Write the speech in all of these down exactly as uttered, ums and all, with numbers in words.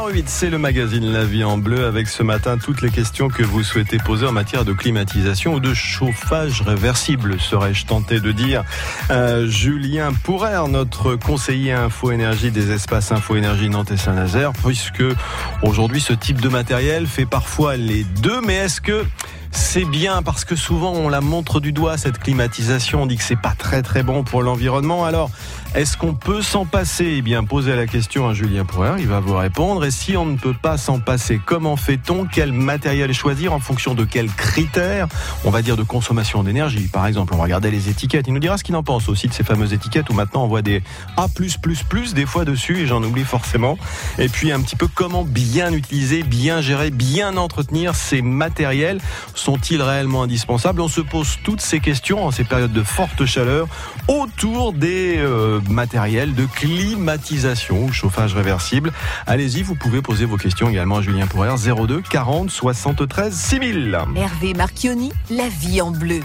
huit, c'est le magazine La Vie en Bleu avec ce matin toutes les questions que vous souhaitez poser en matière de climatisation ou de chauffage réversible, serais-je tenté de dire. Euh, Julien Pourrer, notre conseiller Info Énergie des espaces Info Énergie Nantes et Saint-Nazaire, puisque aujourd'hui ce type de matériel fait parfois les deux, mais est-ce que c'est bien, parce que souvent on la montre du doigt cette climatisation, on dit que c'est pas très très bon pour l'environnement. Alors, est-ce qu'on peut s'en passer? Eh bien, posez la question à Julien Pourrer, il va vous répondre. Et si on ne peut pas s'en passer, comment fait-on? Quel matériel choisir? En fonction de quels critères? On va dire de consommation d'énergie. Par exemple, on va regarder les étiquettes. Il nous dira ce qu'il en pense aussi de ces fameuses étiquettes où maintenant on voit des A plus plus plus des fois dessus, et j'en oublie forcément. Et puis un petit peu comment bien utiliser, bien gérer, bien entretenir ces matériels. Sont-ils réellement indispensables? On se pose toutes ces questions en ces périodes de forte chaleur autour des euh, matériels de climatisation ou chauffage réversible. Allez-y, vous pouvez poser vos questions également à Julien Pourrer, zéro deux quarante soixante-treize six mille. Hervé Marchioni, La Vie en Bleu.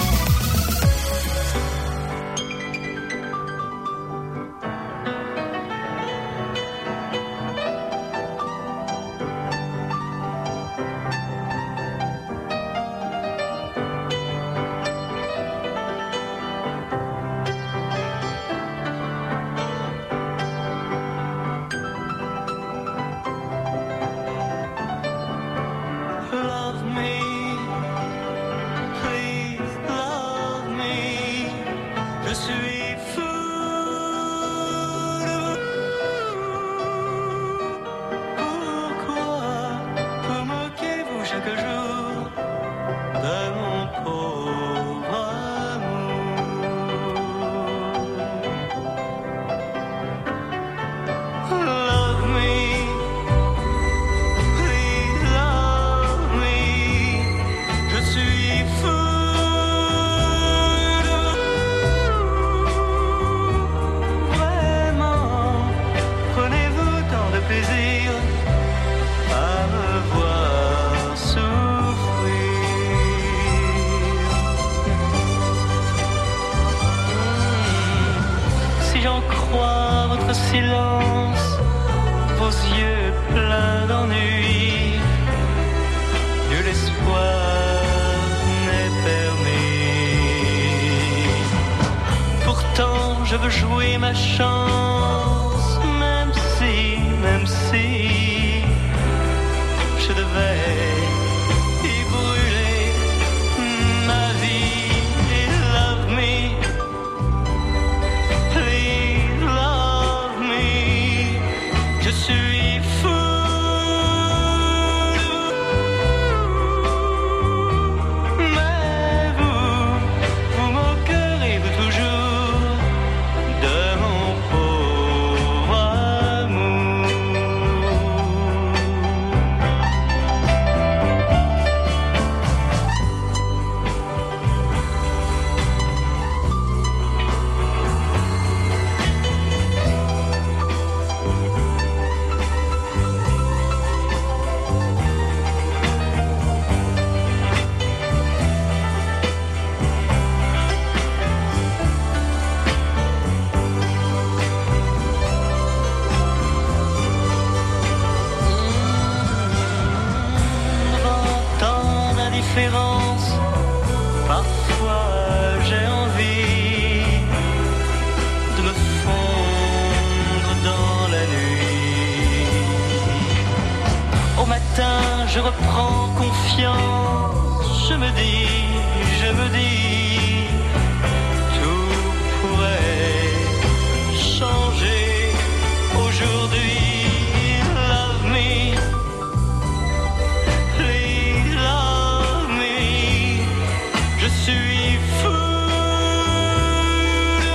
Silence, vos yeux pleins d'ennui, nul espoir n'est permis. Pourtant je veux jouer ma chance, même si, même si je devais y brûler ma vie. Love me. Je suis fou de vous, mais vous, vous moquerez-vous toujours de mon pauvre amour. Parfois j'ai envie de me fondre dans la nuit. Au matin je reprends confiance, je me dis, je me dis, tout pourrait changer aujourd'hui. Love me. Je suis fou de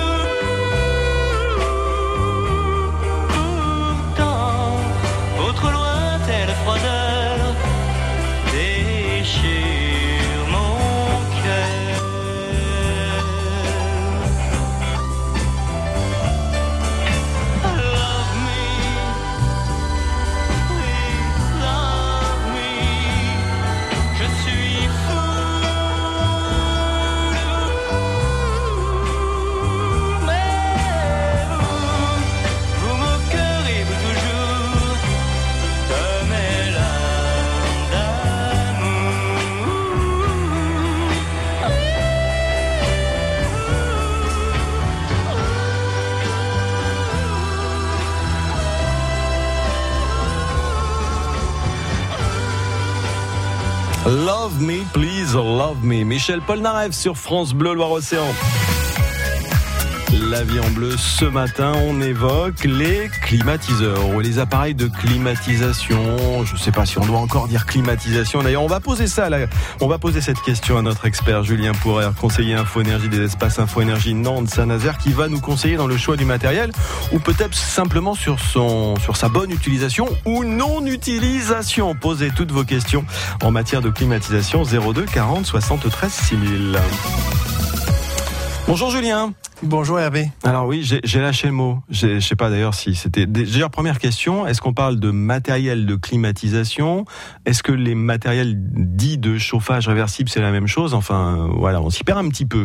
vous. Pourtant, votre lointaine froideur déchire mon cœur. Love me, please, love me. Michel Polnareff sur France Bleu Loire-Océan. La vie en bleu, ce matin, on évoque les climatiseurs ou les appareils de climatisation. Je ne sais pas si on doit encore dire climatisation. D'ailleurs, on va poser ça, là. On va poser cette question à notre expert Julien Pourrer, conseiller Info Énergie des espaces Info Énergie Nantes Saint-Nazaire, qui va nous conseiller dans le choix du matériel ou peut-être simplement sur son, sur sa bonne utilisation ou non-utilisation. Posez toutes vos questions en matière de climatisation. zéro deux quarante soixante-treize six mille. Bonjour Julien. Bonjour Hervé. Alors oui, j'ai, j'ai lâché le mot. J'ai, je sais pas d'ailleurs si c'était... Déjà, première question, est-ce qu'on parle de matériel de climatisation ? Est-ce que les matériels dits de chauffage réversible, c'est la même chose ? Enfin, euh, voilà, on s'y perd un petit peu.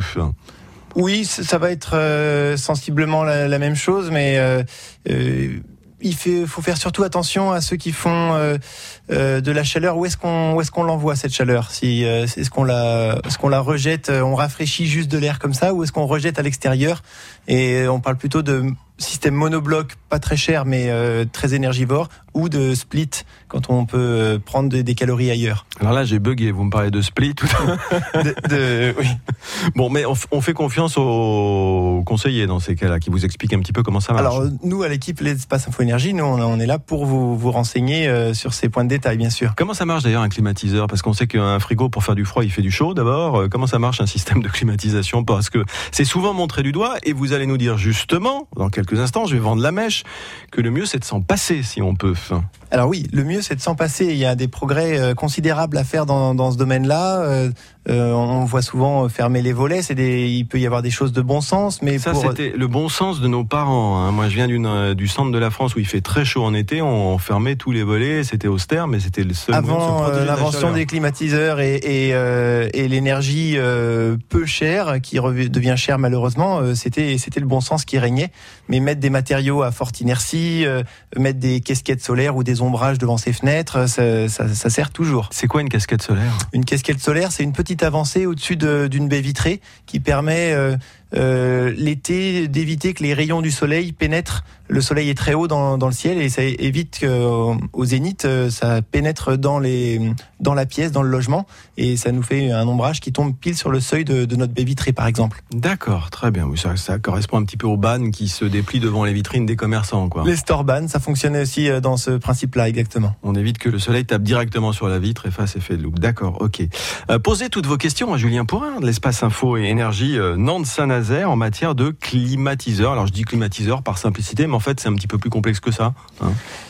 Oui, ça va être euh, sensiblement la, la même chose, mais... Euh, euh... Il fait, faut faire surtout attention à ceux qui font euh, euh, de la chaleur. Où est-ce qu'on, où est-ce qu'on l'envoie cette chaleur ? Si, euh, est-ce qu'on la, est-ce qu'on la rejette, on rafraîchit juste de l'air comme ça, ou est-ce qu'on rejette à l'extérieur ? Et on parle plutôt de système monobloc, pas très cher mais euh, très énergivore, ou de split quand on peut euh, prendre des, des calories ailleurs. Alors là, j'ai bugué. Vous me parlez de split tout à de, de, oui. Bon, mais on, on fait confiance aux conseillers dans ces cas-là, qui vous expliquent un petit peu comment ça marche. Alors nous, à l'équipe Les Espaces Info Énergie, nous on est là pour vous, vous renseigner euh, sur ces points de détail, bien sûr. Comment ça marche d'ailleurs un climatiseur ? Parce qu'on sait qu'un frigo pour faire du froid, il fait du chaud d'abord. Euh, comment ça marche un système de climatisation ? Parce que c'est souvent montré du doigt, et vous allez nous dire justement, dans quelques instants, je vais vendre la mèche, que le mieux c'est de s'en passer si on peut. Alors oui, le mieux c'est de s'en passer. Il y a des progrès euh, considérables à faire dans, dans ce domaine-là. Euh, euh, on voit souvent fermer les volets. C'est des, il peut y avoir des choses de bon sens, mais ça pour... c'était le bon sens de nos parents. Hein. Moi, je viens d'une, euh, du centre de la France où il fait très chaud en été. On fermait tous les volets. C'était austère, mais c'était le seul. Avant moyen de se protéger euh, de la l'invention chaleur. des climatiseurs et, et, euh, et l'énergie euh, peu chère, qui rev- devient chère malheureusement, euh, c'était, c'était le bon sens qui régnait. Mais mettre des matériaux à forte inertie, euh, mettre des casquettes solaires ou des ombrages devant ses fenêtres, ça, ça, ça sert toujours. C'est quoi une casquette solaire ? Une casquette solaire, c'est une petite avancée au-dessus de, d'une baie vitrée qui permet euh, euh, l'été d'éviter que les rayons du soleil pénètrent. Le soleil est très haut dans, dans le ciel et ça évite qu'au zénith, ça pénètre dans, les, dans la pièce, dans le logement, et ça nous fait un ombrage qui tombe pile sur le seuil de, de notre baie vitrée, par exemple. D'accord, très bien. Oui, ça, ça correspond un petit peu aux bannes qui se déplient devant les vitrines des commerçants, quoi. Les store bannes, ça fonctionnait aussi dans ce principe-là, exactement. On évite que le soleil tape directement sur la vitre et fasse effet de loupe. D'accord, ok. Euh, posez toutes vos questions à Julien Pourrer de l'Espace Info et Énergie euh, Nantes Saint-Nazaire en matière de climatiseur. Alors je dis climatiseur par simplicité, mais en fait c'est un petit peu plus complexe que ça. Hein.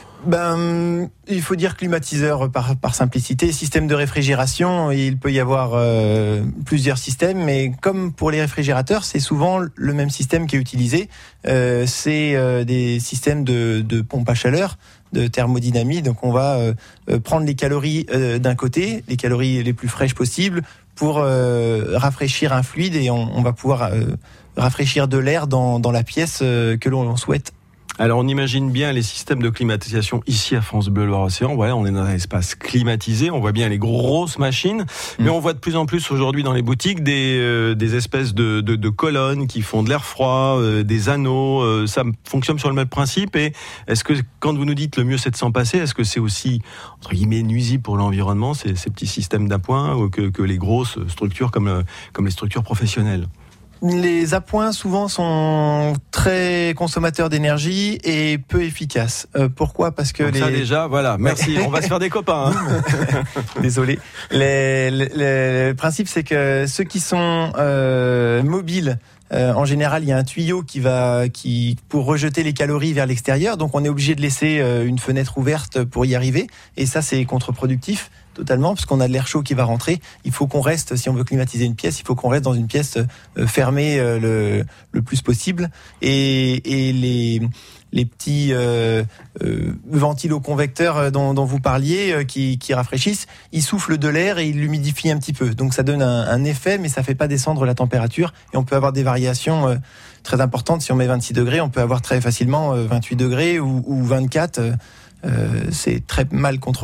Ben, il faut dire climatiseur par, par simplicité. Système de réfrigération, il peut y avoir euh, plusieurs systèmes, mais comme pour les réfrigérateurs, c'est souvent le même système qui est utilisé. Euh, c'est euh, des systèmes de, de pompe à chaleur, de thermodynamie. Donc on va euh, prendre les calories euh, d'un côté, les calories les plus fraîches possibles, pour euh, rafraîchir un fluide, et on, on va pouvoir euh, rafraîchir de l'air dans, dans la pièce euh, que l'on souhaite. Alors on imagine bien les systèmes de climatisation ici à France Bleu Loire-Océan. Voilà, on est dans un espace climatisé, on voit bien les grosses machines, mmh. mais on voit de plus en plus aujourd'hui dans les boutiques des, euh, des espèces de, de, de colonnes qui font de l'air froid, euh, des anneaux. Euh, ça fonctionne sur le même principe. Et est-ce que quand vous nous dites le mieux c'est de s'en passer, est-ce que c'est aussi entre guillemets nuisible pour l'environnement, ces, ces petits systèmes d'appoint, que, que les grosses structures comme, euh, comme les structures professionnelles ? Les appoints souvent sont très consommateurs d'énergie et peu efficaces. Euh, pourquoi ? Parce que donc les... ça déjà, voilà, merci. On va se faire des copains. Hein. Désolé. Les, les, les, le principe, c'est que ceux qui sont euh, mobiles, Euh, en général, il y a un tuyau qui va, qui, pour rejeter les calories vers l'extérieur. Donc, on est obligé de laisser euh, une fenêtre ouverte pour y arriver. Et ça, c'est contre-productif totalement, parce qu'on a de l'air chaud qui va rentrer. Il faut qu'on reste, si on veut climatiser une pièce, il faut qu'on reste dans une pièce euh, fermée euh, le, le plus possible. Et, et les, les petits euh, euh, ventiloconvecteurs dont, dont vous parliez, euh, qui, qui rafraîchissent, ils soufflent de l'air et ils l'humidifient un petit peu. Donc, ça donne un, un effet, mais ça fait pas descendre la température. Et on peut avoir des variations euh, très importantes. Si on met vingt-six degrés, on peut avoir très facilement euh, vingt-huit degrés ou, ou vingt-quatre. Euh, c'est très mal contrôlé.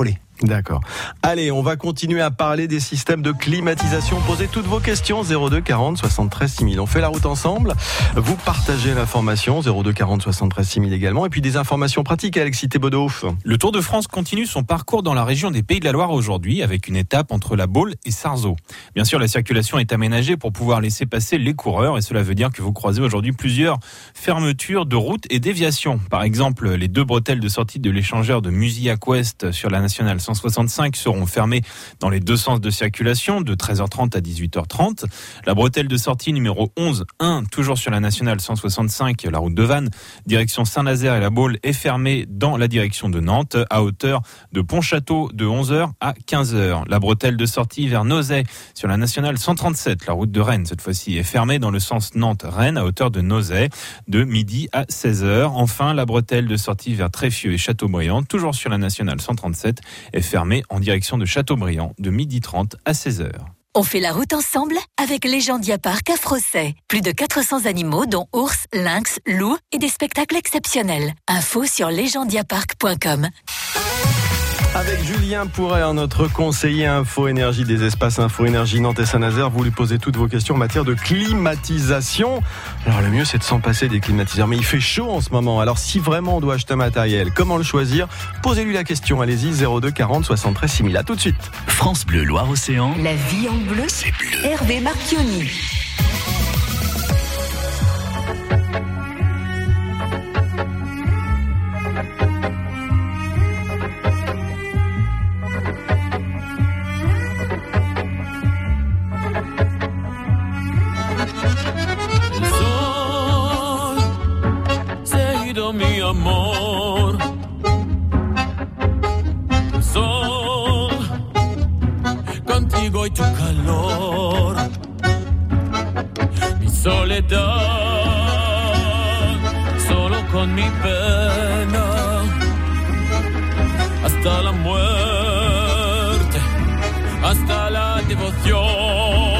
D'accord. Allez, on va continuer à parler des systèmes de climatisation. Posez toutes vos questions, zéro deux quarante soixante-treize six mille. On fait la route ensemble. Vous partagez l'information, zéro deux quarante soixante-treize six mille également. Et puis des informations pratiques, Alexis Thébaudeau. Le Tour de France continue son parcours dans la région des Pays de la Loire aujourd'hui, avec une étape entre La Baule et Sarzeau. Bien sûr, la circulation est aménagée pour pouvoir laisser passer les coureurs, et cela veut dire que vous croisez aujourd'hui plusieurs fermetures de routes et déviations. Par exemple, les deux bretelles de sortie de l'échangeur de Musillac-Ouest sur la nationale cent soixante-cinq seront fermées dans les deux sens de circulation de treize heures trente à dix-huit heures trente. La bretelle de sortie numéro onze un, toujours sur la nationale cent soixante-cinq, la route de Vannes, direction Saint-Nazaire et La Baule, est fermée dans la direction de Nantes à hauteur de Pontchâteau de onze heures à quinze heures. La bretelle de sortie vers Nozay sur la nationale cent trente-sept, la route de Rennes cette fois-ci, est fermée dans le sens Nantes-Rennes à hauteur de Nozay de midi à seize heures. Enfin, la bretelle de sortie vers Tréfieux et Châteaubriand, toujours sur la nationale cent trente-sept, est fermée en direction de Châteaubriand de midi trente à seize heures. On fait la route ensemble avec Legendia Park à Frosset. Plus de quatre cents animaux dont ours, lynx, loups et des spectacles exceptionnels. Info sur legendia park point com. Avec Julien Pourrer, notre conseiller Info Énergie des espaces Info Énergie Nantes et Saint-Nazaire, vous lui posez toutes vos questions en matière de climatisation. Alors le mieux c'est de s'en passer des climatiseurs, mais il fait chaud en ce moment. Alors si vraiment on doit acheter un matériel, comment le choisir? Posez-lui la question, allez-y, zéro deux quarante soixante-treize six mille. À tout de suite. France Bleu Loire-Océan. La vie en bleu, C'est bleu. Hervé Marchioni. Mi amor, sol, contigo y tu calor, mi soledad, solo con mi pena, hasta la muerte, hasta la devoción.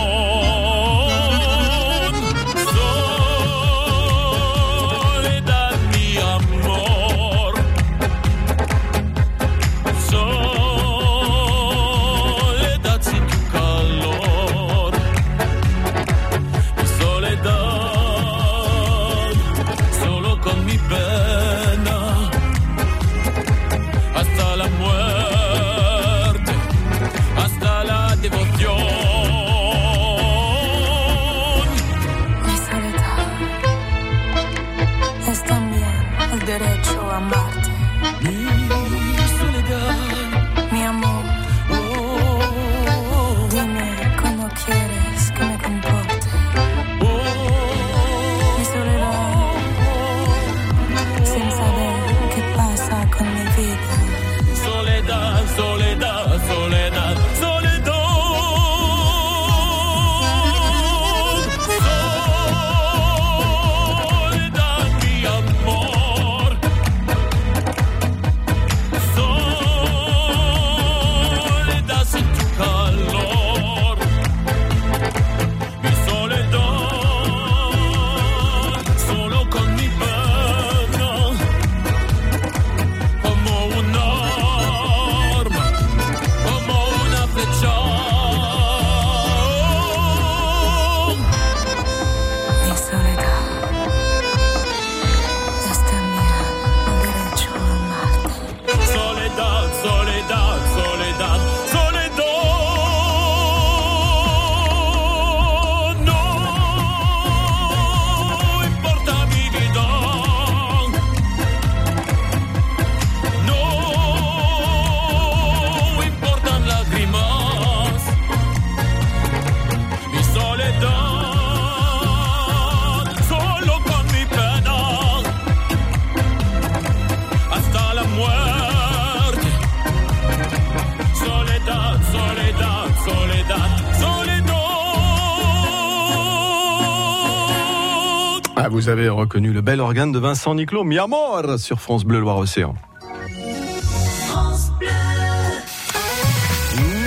Ah, vous avez reconnu le bel organe de Vincent Niclot, Mi Amor, sur France Bleu Loire-Océan. France Bleu. neuf heures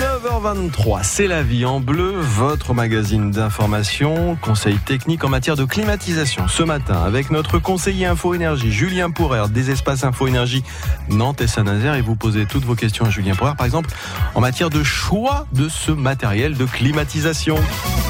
vingt-trois, c'est la vie en bleu, votre magazine d'information, conseils techniques en matière de climatisation. Ce matin, avec notre conseiller Info Énergie, Julien Pourrer, des espaces Info Énergie Nantes et Saint-Nazaire, et vous posez toutes vos questions à Julien Pourrer, par exemple, en matière de choix de ce matériel de climatisation.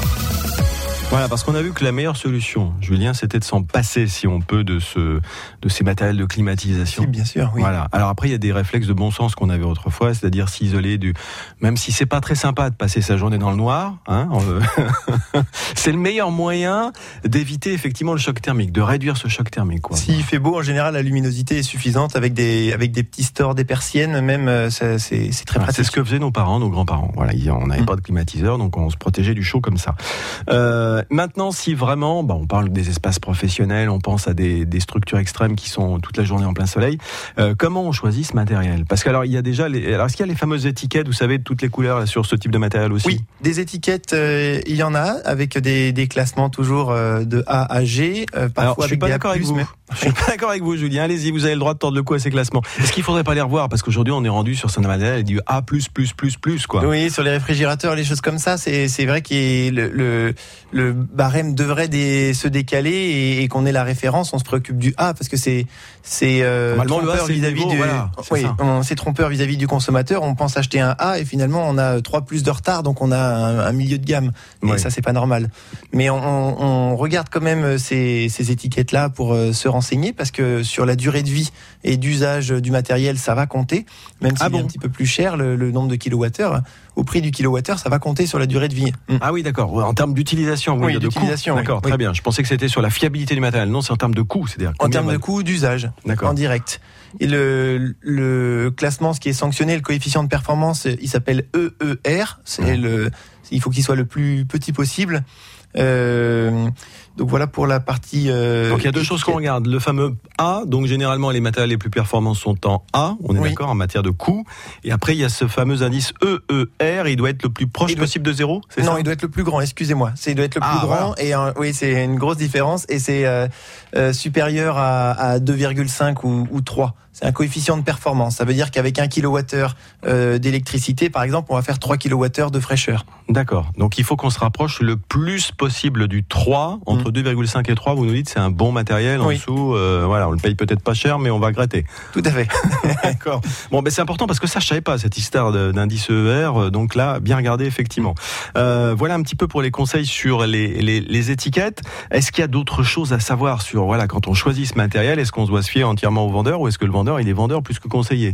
Voilà, parce qu'on a vu que la meilleure solution, Julien, c'était de s'en passer, si on peut, de ce, de ces matériels de climatisation. Oui, bien sûr, oui. Voilà. Alors après, il y a des réflexes de bon sens qu'on avait autrefois, c'est-à-dire s'isoler du, même si c'est pas très sympa de passer sa journée dans le noir, hein, euh... c'est le meilleur moyen d'éviter effectivement le choc thermique, de réduire ce choc thermique, quoi. S'il fait beau, en général, la luminosité est suffisante avec des, avec des petits stores, des persiennes, même, c'est, c'est, c'est très voilà, pratique. C'est ce que faisaient nos parents, nos grands-parents. Voilà, on n'avait mmh. pas de climatiseur, donc on se protégeait du chaud comme ça. Euh, Maintenant, si vraiment, bah, on parle des espaces professionnels, on pense à des, des structures extrêmes qui sont toute la journée en plein soleil, euh, comment on choisit ce matériel? Parce que alors il y a déjà, les, alors est-ce qu'il y a les fameuses étiquettes, vous savez, de toutes les couleurs là, sur ce type de matériel aussi? Oui, des étiquettes, euh, il y en a avec des, des classements toujours euh, de A à G. Euh, parfois alors, je suis avec pas des d'accord A plus, avec vous. Mais... Je suis pas d'accord avec vous, Julien. Allez-y, vous avez le droit de tordre le cou à ces classements. Est-ce qu'il faudrait pas les revoir? Parce qu'aujourd'hui, on est rendu sur ce matériel du A plus plus plus plus quoi. Oui, sur les réfrigérateurs, les choses comme ça, c'est c'est vrai que le, le le barème devrait des, se décaler et, et qu'on ait la référence. On se préoccupe du A parce que c'est c'est euh, trompeur vis-à-vis du. Voilà, oui, on, c'est trompeur vis-à-vis du consommateur. On pense acheter un A et finalement on a trois plus de retard, donc on a un, un milieu de gamme. Et oui. Ça, c'est pas normal. Mais on, on, on regarde quand même ces, ces étiquettes-là pour euh, se renseigner parce que sur la durée de vie et d'usage du matériel, ça va compter. Même si ah bon. c'est un petit peu plus cher, le, le nombre de kilowattheures, au prix du kilowattheure, ça va compter sur la durée de vie. Mmh. Ah oui, d'accord. En termes d'utilisation, oui, oui de d'utilisation. Coût. D'accord, oui. très bien. Je pensais que c'était sur la fiabilité du matériel. Non, c'est en termes de coût, c'est-à-dire en termes de coût d'usage, d'accord. En direct. Et le, le classement, ce qui est sanctionné, le coefficient de performance, il s'appelle E E R. C'est mmh. le, il faut qu'il soit le plus petit possible. Euh, donc voilà pour la partie. Euh, donc il y a deux choses qu'on regarde. Le fameux A, donc généralement les matériels les plus performants sont en A, on est oui. d'accord, en matière de coût. Et après il y a ce fameux indice E E R, il doit être le plus proche doit... possible de zéro, c'est non, ça? Il doit être le plus grand, excusez-moi. C'est, il doit être le plus ah, grand. voilà. Et euh, oui, c'est une grosse différence. Et c'est euh, euh, supérieur à, à deux virgule cinq ou, ou trois. C'est un coefficient de performance. Ça veut dire qu'avec un kilowattheure euh, d'électricité, par exemple, on va faire trois kilowattheures de fraîcheur. D'accord. Donc il faut qu'on se rapproche le plus possible du trois, entre mmh. deux virgule cinq et trois. Vous nous dites c'est un bon matériel. En oui. dessous, euh, voilà, on le paye peut-être pas cher, mais on va regretter. Tout à fait. D'accord. Bon, ben c'est important parce que ça, je savais pas cette histoire d'indice E E R. Donc là, bien regardé effectivement. Euh, voilà un petit peu pour les conseils sur les, les, les étiquettes. Est-ce qu'il y a d'autres choses à savoir sur voilà quand on choisit ce matériel? Est-ce qu'on se doit se fier entièrement au vendeur ou est-ce que le vendeur il est vendeur plus que conseiller?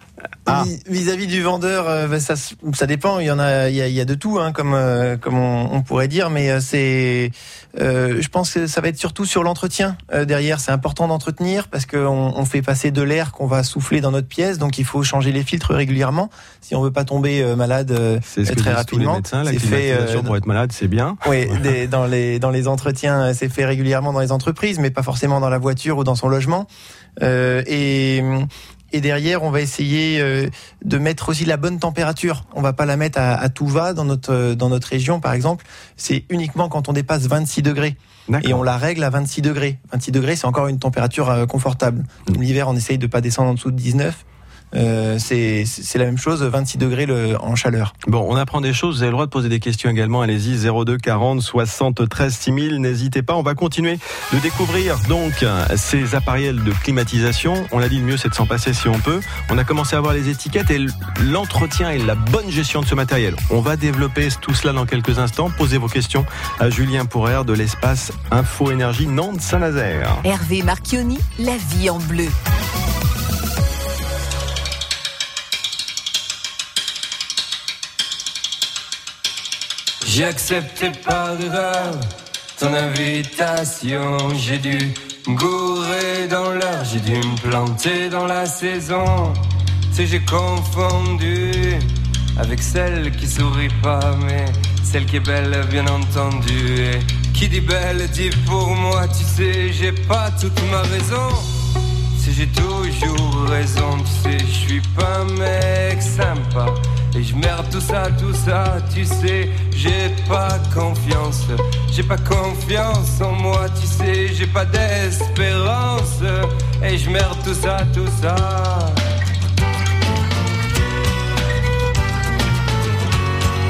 Ah. Vis-à-vis du vendeur, euh, ça, ça dépend. Il y en a, il y a, il y a de tout, hein, comme euh, comme on, on pourrait dire. Mais euh, c'est, euh, je pense que ça va être surtout sur l'entretien. Euh, derrière, c'est important d'entretenir parce qu'on on fait passer de l'air qu'on va souffler dans notre pièce, donc il faut changer les filtres régulièrement si on veut pas tomber euh, malade euh, c'est ce que très disent rapidement. Tous les médecins, la c'est climatisation fait, euh, pour être malade, c'est bien. Oui, des, dans les dans les entretiens, c'est fait régulièrement dans les entreprises, mais pas forcément dans la voiture ou dans son logement. Euh, et Et derrière, on va essayer euh, de mettre aussi la bonne température. On va pas la mettre à, à tout va dans notre dans notre région, par exemple. C'est uniquement quand on dépasse vingt-six degrés. D'accord. Et on la règle à vingt-six degrés. vingt-six degrés, c'est encore une température euh, confortable. Mmh. L'hiver, on essaye de pas descendre en dessous de dix-neuf. Euh, c'est, c'est la même chose, vingt-six degrés le, en chaleur. Bon, on apprend des choses, vous avez le droit de poser des questions également, allez-y, zéro deux quarante soixante-treize six mille, n'hésitez pas, on va continuer de découvrir donc ces appareils de climatisation. On l'a dit, le mieux c'est de s'en passer si on peut. On a commencé à voir les étiquettes et l'entretien et la bonne gestion de ce matériel. On va développer tout cela dans quelques instants. Posez vos questions à Julien Pourrer de l'espace Info Énergie Nantes Saint-Nazaire. Hervé Marchioni, la vie en bleu. J'ai accepté par erreur ton invitation. J'ai dû me gourer dans l'heure, j'ai dû me planter dans la saison. Tu sais, j'ai confondu avec celle qui sourit pas, mais celle qui est belle, bien entendu. Et qui dit belle dit pour moi, tu sais, j'ai pas toute ma raison. Si j'ai toujours raison, tu sais, je suis pas un mec sympa. Et je merde tout ça, tout ça, tu sais, j'ai pas confiance. J'ai pas confiance en moi, tu sais, j'ai pas d'espérance. Et je merde tout ça, tout ça.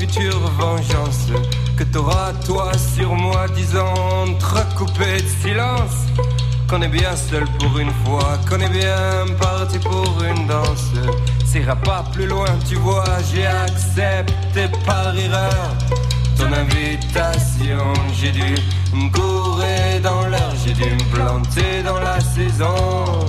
future vengeance que t'auras toi sur moi, disant entrecoupé de silence qu'on est bien seul pour une fois, qu'on est bien parti pour une danse. Ça ira pas plus loin, tu vois, j'ai accepté par erreur ton invitation. J'ai dû me gourer dans l'heure, j'ai dû me planter dans la saison.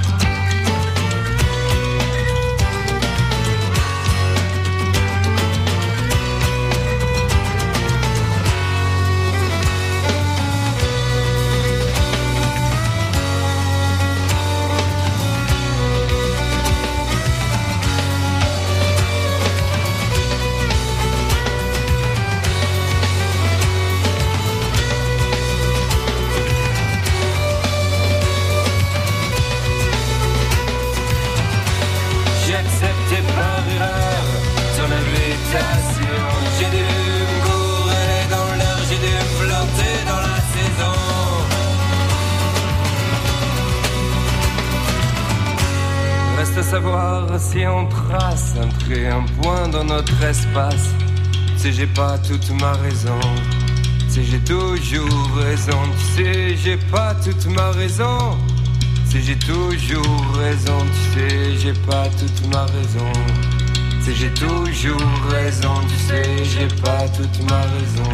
Reste à savoir si on trace un trait, un point dans notre espace. Tu sais, j'ai pas toute ma raison. Tu sais, j'ai toujours raison. Tu sais, j'ai pas toute ma raison. Tu sais, j'ai toujours raison. Tu sais, j'ai pas toute ma raison. Tu sais, j'ai toujours raison. Tu sais, j'ai pas toute ma raison.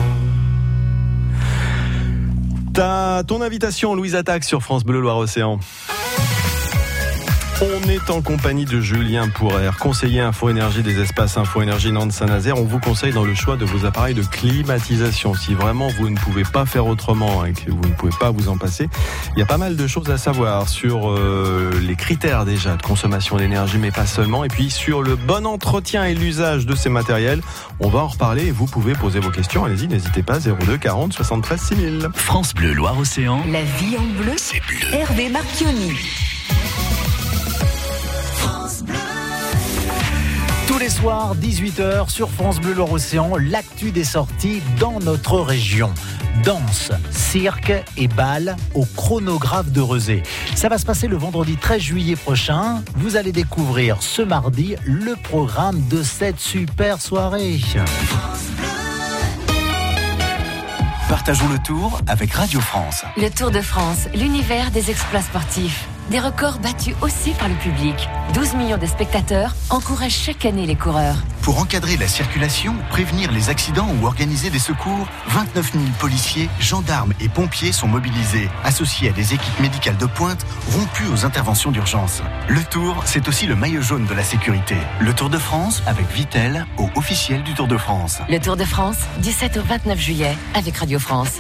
T'as ton invitation, Louise Attaque sur France Bleu Loire-Océan. On est en compagnie de Julien Pourrer, conseiller Info Énergie des espaces Info Énergie Nantes Saint-Nazaire. On vous conseille dans le choix de vos appareils de climatisation. Si vraiment vous ne pouvez pas faire autrement et que vous ne pouvez pas vous en passer, il y a pas mal de choses à savoir sur euh, les critères déjà de consommation d'énergie, mais pas seulement. Et puis sur le bon entretien et l'usage de ces matériels, on va en reparler et vous pouvez poser vos questions. Allez-y, n'hésitez pas, zéro deux quarante soixante-treize six mille. France Bleu Loire-Océan. La vie en bleu, C'est bleu. Hervé Marchioni. Tous les soirs, dix-huit heures, sur France Bleu Loire-Océan, l'actu des sorties dans notre région. Danse, cirque et bal au chronographe de Rezé. Ça va se passer le vendredi treize juillet prochain. Vous allez découvrir ce mardi le programme de cette super soirée. Partageons le tour avec Radio France. Le Tour de France, l'univers des exploits sportifs. Des records battus aussi par le public. douze millions de spectateurs encouragent chaque année les coureurs. Pour encadrer la circulation, prévenir les accidents ou organiser des secours, vingt-neuf mille policiers, gendarmes et pompiers sont mobilisés, associés à des équipes médicales de pointe, rompues aux interventions d'urgence. Le Tour, c'est aussi le maillot jaune de la sécurité. Le Tour de France avec Vittel, au officiel du Tour de France. Le Tour de France, dix-sept au vingt-neuf juillet, avec Radio France.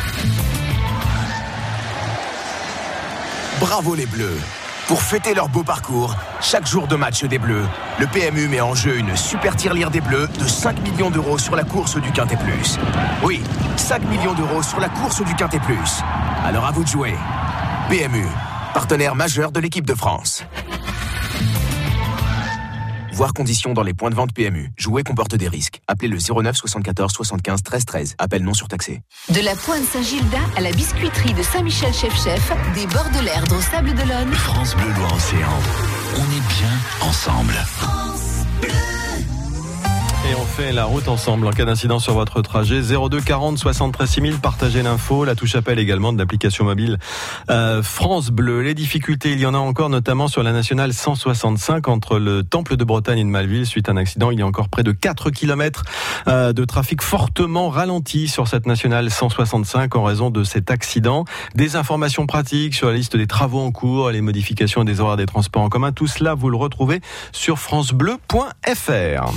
Bravo les Bleus! Pour fêter leur beau parcours, chaque jour de match des Bleus, le P M U met en jeu une super tirelire des Bleus de cinq millions d'euros sur la course du Quintet Plus. Oui, cinq millions d'euros sur la course du Quintet Plus. Alors à vous de jouer. P M U, partenaire majeur de l'équipe de France. Voir conditions dans les points de vente P M U. Jouer comporte des risques. Appelez le zéro neuf soixante-quatorze soixante-quinze treize treize. Appel non surtaxé. De la Pointe Saint-Gilda à la biscuiterie de Saint-Michel Chef-Chef, des bords de l'Erdre au Sable d'Olonne. France Bleu Loire-Océan. On est bien ensemble. France Bleu. Et on fait la route ensemble en cas d'incident sur votre trajet. zéro deux quarante soixante-treize six mille, partagez l'info. La touche appel également de l'application mobile euh, France Bleu. Les difficultés, il y en a encore notamment sur la nationale cent soixante-cinq entre le Temple de Bretagne et de Malville. Suite à un accident, il y a encore près de quatre kilomètres euh, de trafic fortement ralenti sur cette nationale cent soixante-cinq en raison de cet accident. Des informations pratiques sur la liste des travaux en cours, les modifications des horaires des transports en commun. Tout cela, vous le retrouvez sur francebleu point f r.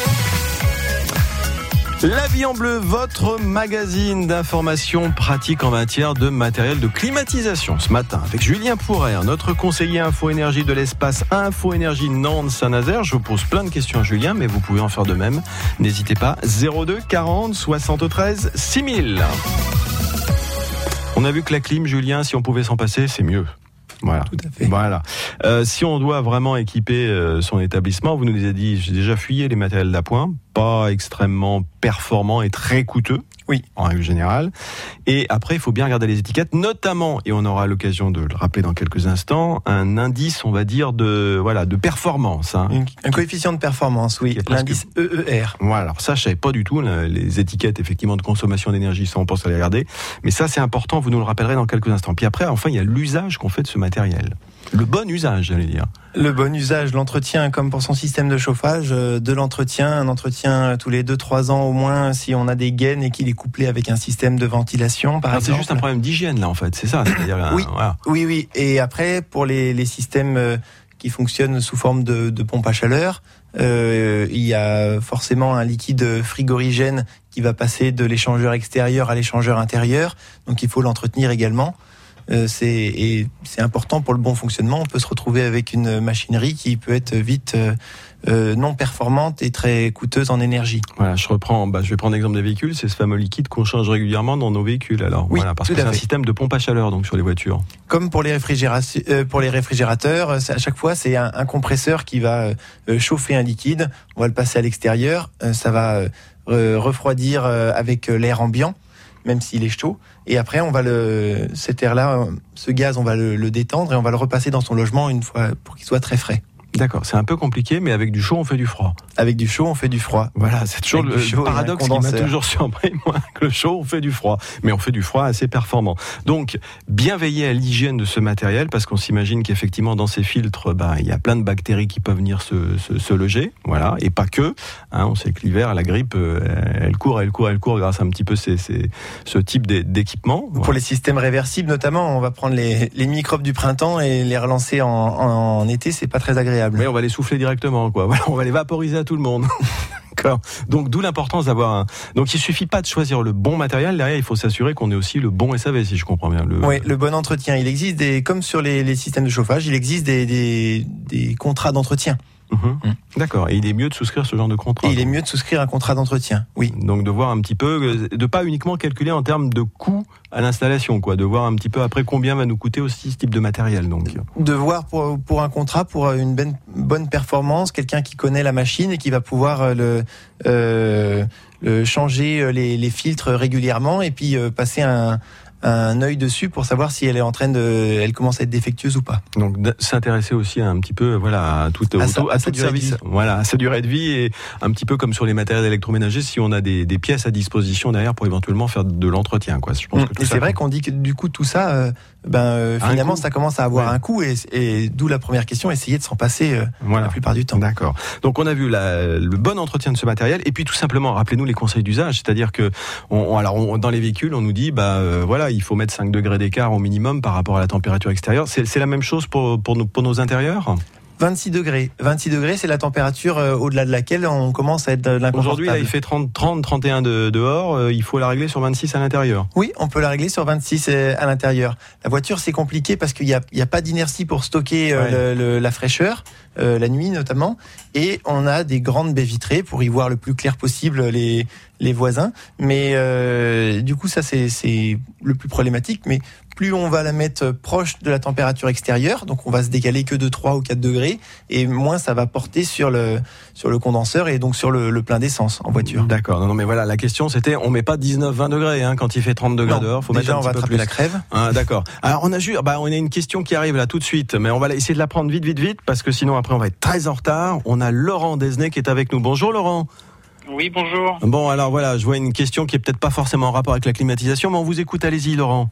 La vie en bleu, votre magazine d'informations pratiques en matière de matériel de climatisation. Ce matin, avec Julien Pourrer, notre conseiller Info Énergie de l'espace Info Énergie Nantes Saint-Nazaire. Je vous pose plein de questions à Julien, mais vous pouvez en faire de même. N'hésitez pas, zéro deux quarante soixante-treize six mille. On a vu que la clim, Julien, si on pouvait s'en passer, c'est mieux. Voilà. Tout à fait. Voilà. Euh, si on doit vraiment équiper euh, son établissement, vous nous avez dit, j'ai déjà fuyé les matériels d'appoint, pas extrêmement performants et très coûteux. Oui. En règle générale. Et après, il faut bien regarder les étiquettes, notamment, et on aura l'occasion de le rappeler dans quelques instants, un indice, on va dire, de, voilà, de performance. Hein. Un, un coefficient de performance, oui. L'indice E E R. Voilà. Alors ça, je savais pas du tout. Les étiquettes, effectivement, de consommation d'énergie, ça, on pense à les regarder. Mais ça, c'est important. Vous nous le rappellerez dans quelques instants. Puis après, enfin, il y a l'usage qu'on fait de ce matériel. Le bon usage, j'allais dire. Le bon usage, l'entretien, comme pour son système de chauffage, euh, de l'entretien, un entretien tous les deux trois ans au moins, si on a des gaines et qu'il est couplé avec un système de ventilation, par ah, exemple. C'est juste un problème d'hygiène, là, en fait, c'est ça. C'est-à-dire, oui, voilà. oui, oui. Et après, pour les, les systèmes euh, qui fonctionnent sous forme de, de pompe à chaleur, euh, il y a forcément un liquide frigorigène qui va passer de l'échangeur extérieur à l'échangeur intérieur, donc il faut l'entretenir également. Euh, c'est, et c'est important pour le bon fonctionnement. On peut se retrouver avec une machinerie qui peut être vite euh, euh, non performante et très coûteuse en énergie. Voilà, je reprends. Bah, je vais prendre l'exemple des véhicules. C'est ce fameux liquide qu'on change régulièrement dans nos véhicules. Alors, oui, voilà, parce que c'est un système de pompe à chaleur donc sur les voitures. Comme pour les réfrigérateurs, euh, pour les réfrigérateurs, à chaque fois c'est un, un compresseur qui va euh, chauffer un liquide. On va le passer à l'extérieur. Euh, ça va euh, refroidir euh, avec l'air ambiant, même s'il est chaud. Et après, on va le, cet air-là, ce gaz, on va le, le détendre et on va le repasser dans son logement une fois pour qu'il soit très frais. D'accord, c'est un peu compliqué, mais avec du chaud, on fait du froid. Avec du chaud, on fait du froid. Voilà, c'est toujours le, le paradoxe qui m'a toujours surpris, moi, que le chaud, on fait du froid. Mais on fait du froid assez performant. Donc, bien veiller à l'hygiène de ce matériel, parce qu'on s'imagine qu'effectivement, dans ces filtres, bah, il y a plein de bactéries qui peuvent venir se, se, se loger, voilà, et pas que. Hein, on sait que l'hiver, la grippe, elle court, elle court, elle court grâce à un petit peu ces, ces, ce type d'équipement. Pour voilà. Les systèmes réversibles, notamment, on va prendre les, les microbes du printemps et les relancer en, en, en été, c'est pas très agréable. Oui, on va les souffler directement, quoi. Voilà, on va les vaporiser à tout le monde. D'accord. Donc, d'où l'importance d'avoir un. Donc, il suffit pas de choisir le bon matériel. Derrière, il faut s'assurer qu'on ait aussi le bon S A V, si je comprends bien. Le... Oui, le bon entretien. Il existe des, comme sur les, les systèmes de chauffage, il existe des, des, des contrats d'entretien. Mmh. Mmh. D'accord. Et il est mieux de souscrire ce genre de contrat. Et il est mieux de souscrire un contrat d'entretien. Oui. Donc de voir un petit peu, de pas uniquement calculer en termes de coût à l'installation, quoi. De voir un petit peu après combien va nous coûter aussi ce type de matériel. Donc. De voir pour pour un contrat, pour une ben, bonne performance, quelqu'un qui connaît la machine et qui va pouvoir le, euh, le changer les, les filtres régulièrement et puis euh, passer un un œil dessus pour savoir si elle est en train de, elle commence à être défectueuse ou pas. Donc s'intéresser aussi à un petit peu, voilà, à tout, à, sa, à, à tout service, voilà, à sa durée de vie et un petit peu comme sur les matériels électroménagers, si on a des, des pièces à disposition derrière pour éventuellement faire de l'entretien, quoi. Je pense mmh. que tout et ça c'est vrai qu'on dit que du coup tout ça, euh, ben euh, finalement ça commence à avoir ouais. un coût et, et d'où la première question, essayer de s'en passer euh, voilà. la plupart du temps. D'accord. Donc on a vu la, le bon entretien de ce matériel et puis tout simplement rappelez-nous les conseils d'usage, c'est-à-dire que on, on, alors on, dans les véhicules on nous dit bah euh, voilà il faut mettre cinq degrés d'écart au minimum par rapport à la température extérieure. C'est, c'est la même chose pour, pour, nos, pour nos intérieurs ? vingt-six degrés. vingt-six degrés, c'est la température euh, au-delà de laquelle on commence à être l'inconfortable. Aujourd'hui, là, il fait trente, trente, trente et un de, dehors. Euh, il faut la régler sur vingt-six à l'intérieur. Oui, on peut la régler sur vingt-six à l'intérieur. La voiture, c'est compliqué parce qu'il n'y a, il y a pas d'inertie pour stocker euh, ouais. le, le, la fraîcheur, euh, la nuit notamment. Et on a des grandes baies vitrées pour y voir le plus clair possible les, les voisins. Mais euh, du coup, ça, c'est, c'est le plus problématique. Mais plus on va la mettre proche de la température extérieure, donc on va se décaler que de trois ou quatre degrés, et moins ça va porter sur le, sur le condenseur et donc sur le, le plein d'essence en voiture. D'accord, non, non mais voilà, la question c'était, on met pas dix-neuf vingt degrés hein, quand il fait trente degrés non, dehors, faut déjà mettre un on va petit peu attraper plus. la crève. Ah, d'accord. Alors on a ju- bah, on a une question qui arrive là tout de suite, mais on va essayer de la prendre vite, vite, vite, parce que sinon après on va être très en retard. On a Laurent Desnay qui est avec nous. Bonjour Laurent. Oui, bonjour. Bon, alors voilà, je vois une question qui est peut-être pas forcément en rapport avec la climatisation, mais on vous écoute, allez-y Laurent.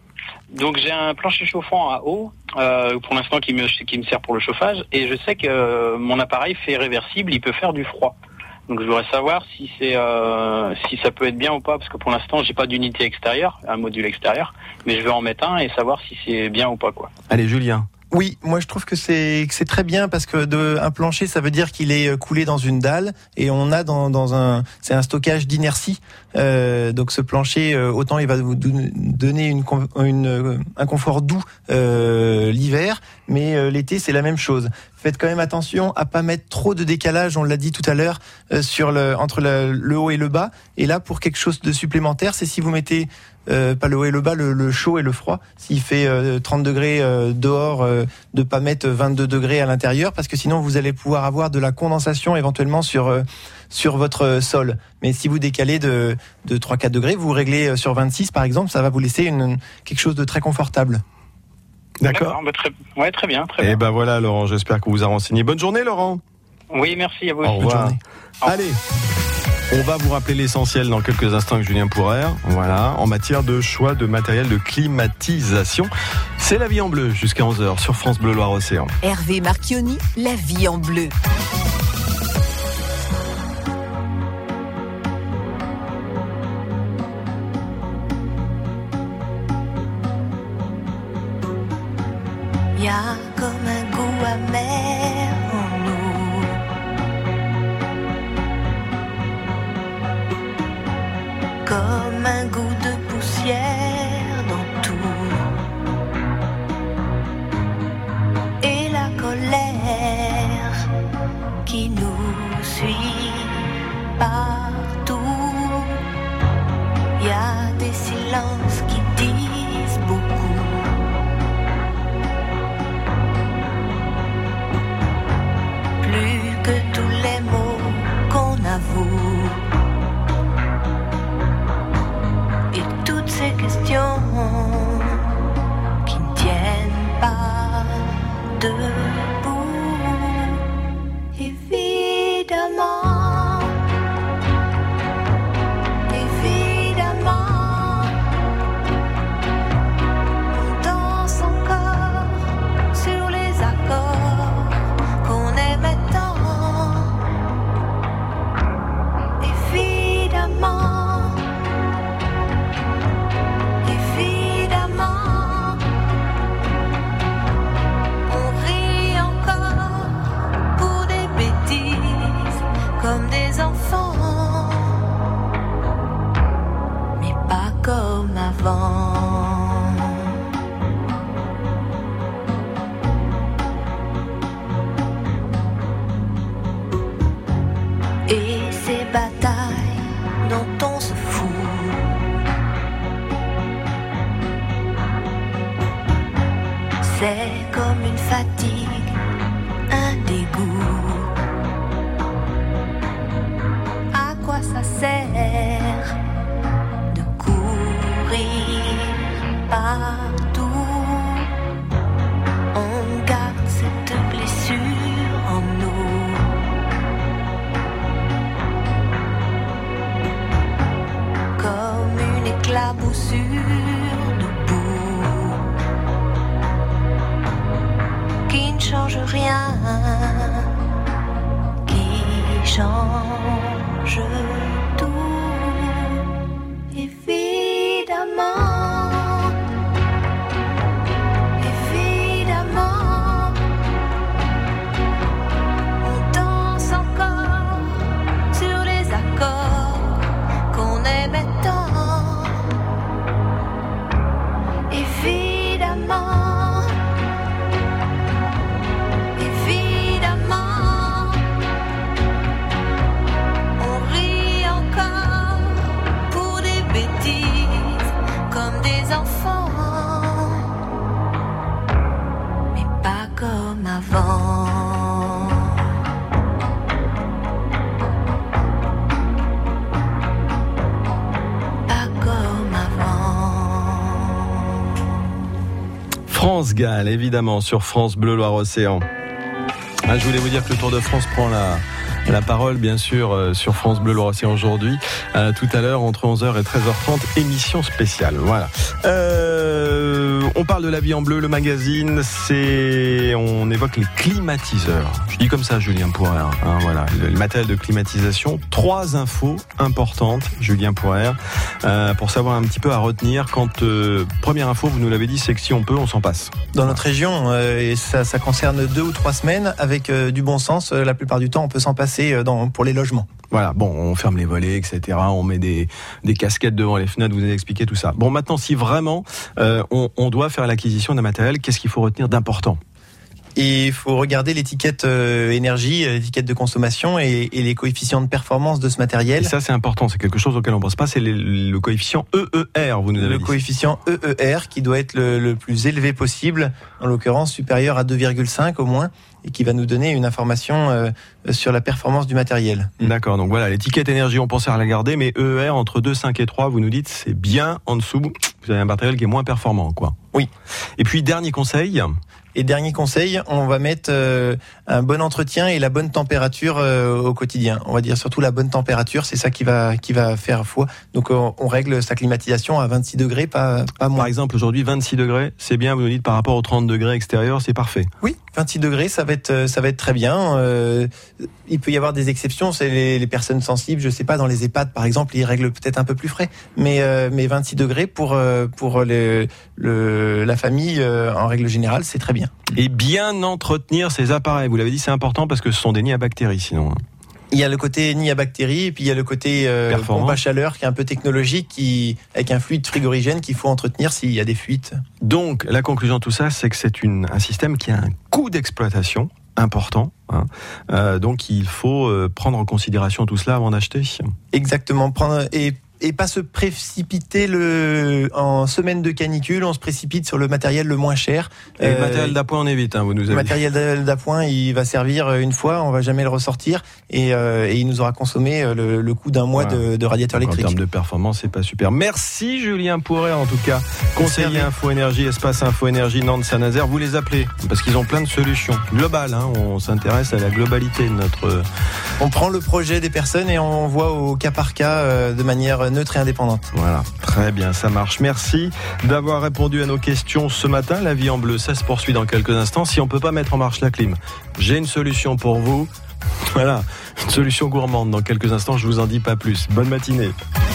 Donc j'ai un plancher chauffant à eau, euh, pour l'instant qui me, qui me sert pour le chauffage, et je sais que euh, mon appareil fait réversible, il peut faire du froid. Donc je voudrais savoir si c'est euh, si ça peut être bien ou pas, parce que pour l'instant j'ai pas d'unité extérieure, un module extérieur, mais je vais en mettre un et savoir si c'est bien ou pas quoi. Allez Julien. Oui, moi je trouve que c'est que c'est très bien parce que de, un plancher ça veut dire qu'il est coulé dans une dalle et on a dans dans un c'est un stockage d'inertie. Euh, donc ce plancher euh, autant il va vous donner une, une un confort doux euh, l'hiver, mais euh, l'été c'est la même chose. faites quand même attention à pas mettre trop de décalage, on l'a dit tout à l'heure, euh, sur le, entre le, le haut et le bas. Et là, pour quelque chose de supplémentaire, c'est si vous mettez Euh, pas le haut et le bas, le, le chaud et le froid. S'il fait euh, trente degrés euh, dehors, euh, de pas mettre vingt-deux degrés à l'intérieur, parce que sinon vous allez pouvoir avoir de la condensation éventuellement sur euh, sur votre sol. Mais si vous décalez de de trois à quatre degrés, vous réglez sur vingt-six par exemple, ça va vous laisser une, quelque chose de très confortable. D'accord. D'accord, bah, très, ouais, très bien, très Et bien. ben voilà, Laurent, j'espère qu'on vous a renseigné. Bonne journée, Laurent. Oui, merci à vous. Au aussi. revoir. Allez, on va vous rappeler l'essentiel dans quelques instants avec Julien Pourrère. Voilà, en matière de choix de matériel de climatisation. C'est La Vie en Bleu jusqu'à onze heures sur France Bleu Loire-Océan. Hervé Marchioni, La Vie en Bleu. Il y a comme un goût amer en nous, comme un goût de poussière dans tout, et la colère qui nous suit partout. Il y a des silences qui disent beaucoup. Plus que tous les mots qu'on avoue. Et toutes ces questions qui ne tiennent pas debout. Évidemment, évidemment, on danse encore sur les accords qu'on aimait tant. Évidemment, évidemment, on rit encore pour des bêtises comme des enfants, mais pas comme avant. Et ces batailles dont on se fout, c'est comme une fatigue, un dégoût. À quoi ça sert de courir partout? On garde cette blessure en nous. Comme une éclaboussure de boue qui ne change rien, qui change tout. Évidemment, évidemment, on danse encore sur les accords qu'on aimait tant. Évidemment, évidemment, on rit encore pour des bêtises comme des enfants, mais pas comme avant. Pas comme avant. France Gall, évidemment, sur France Bleu Loire-Océan. Ah, je voulais vous dire que le Tour de France prend la, la parole, bien sûr, euh, sur France Bleu Loire-Océan aujourd'hui. Euh, tout à l'heure, entre onze heures et treize heures trente, émission spéciale. Voilà. Euh, on parle de La Vie en Bleu, le magazine. C'est, on évoque les climatiseurs. Je dis comme ça, Julien Pourrère. Hein, voilà, le, le matériel de climatisation. Trois infos importantes, Julien Pourrère, euh, pour savoir un petit peu à retenir. Quand euh, première info, vous nous l'avez dit, c'est que si on peut, on s'en passe. Dans notre région, euh, et ça, ça concerne deux ou trois semaines, avec euh, du bon sens, euh, la plupart du temps, on peut s'en passer euh, dans, pour les logements. Voilà, bon, on ferme les volets, et cetera. On met des, des casquettes devant les fenêtres, vous avez expliqué tout ça. Bon, maintenant, si vraiment euh, on, on doit faire l'acquisition d'un matériel, qu'est-ce qu'il faut retenir d'important ? Et il faut regarder l'étiquette euh, énergie, l'étiquette de consommation et, et les coefficients de performance de ce matériel. Et ça, c'est important. C'est quelque chose auquel on ne pense pas. C'est le, le coefficient E E R, vous nous avez Le dit. coefficient E E R qui doit être le, le plus élevé possible, en l'occurrence supérieur à deux virgule cinq au moins, et qui va nous donner une information euh, sur la performance du matériel. D'accord, donc voilà, l'étiquette énergie, on pensait à la garder, mais E E R entre deux, cinq et trois, vous nous dites, c'est bien en dessous. Vous avez un matériel qui est moins performant, quoi. Oui. Et puis, dernier conseil. Et dernier conseil, on va mettre euh, un bon entretien et la bonne température euh, au quotidien. On va dire surtout la bonne température, c'est ça qui va qui va faire foi. Donc on, on règle sa climatisation à vingt-six degrés, pas pas moins. Par exemple, aujourd'hui, vingt-six degrés, c'est bien. Vous nous dites par rapport aux trente degrés extérieurs, c'est parfait. Oui, vingt-six degrés, ça va être ça va être très bien. Euh, il peut y avoir des exceptions, c'est les, les personnes sensibles. Je sais pas, dans les EHPAD par exemple, ils règlent peut-être un peu plus frais. Mais euh, mais vingt-six degrés pour euh, pour le, le la famille euh, en règle générale, c'est très bien. Et bien entretenir ces appareils. Vous l'avez dit, c'est important parce que ce sont des nids à bactéries, sinon. Il y a le côté nid à bactéries et puis il y a le côté euh, pompe à chaleur qui est un peu technologique, qui avec un fluide frigorigène qu'il faut entretenir s'il y a des fuites. Donc la conclusion de tout ça, c'est que c'est une, un système qui a un coût d'exploitation important. Hein. Euh, donc il faut euh, prendre en considération tout cela avant d'acheter. Exactement. Prendre et Et pas se précipiter le en semaine de canicule, on se précipite sur le matériel le moins cher. Et euh, le matériel d'appoint, on évite, hein, vous nous avez Le matériel d'appoint, il va servir une fois, on va jamais le ressortir, et, euh, et il nous aura consommé le, le coût d'un mois voilà. de, de radiateur Donc, électrique. En termes de performance, c'est pas super. Merci Julien Pourret, en tout cas, conseiller Info Énergie, Espace Info Énergie Nantes Saint-Nazaire. Vous les appelez parce qu'ils ont plein de solutions globales. Hein, on s'intéresse à la globalité de notre. On prend le projet des personnes et on voit au cas par cas euh, de manière neutre et indépendante. Voilà, très bien, ça marche. Merci d'avoir répondu à nos questions ce matin. La vie en bleu, ça se poursuit dans quelques instants. Si on peut pas mettre en marche la clim, j'ai une solution pour vous. Voilà, une solution gourmande. Dans quelques instants, je vous en dis pas plus. Bonne matinée.